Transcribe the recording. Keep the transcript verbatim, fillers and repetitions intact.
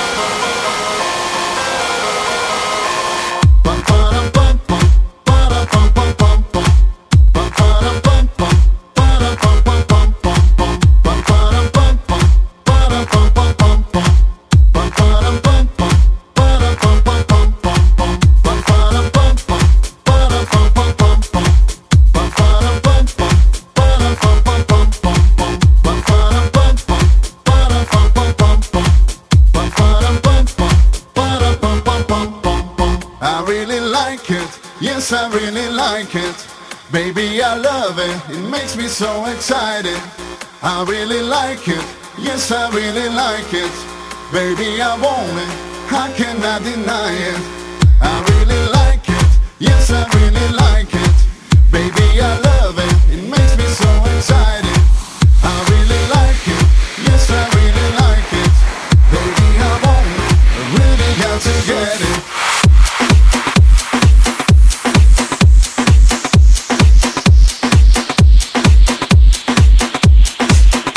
I really like it, yes I really like it. Baby I love it, it makes me so excited. I really like it, yes I really like it. Baby I want it, I cannot deny it. I really like it, yes I really like it. Baby I love it.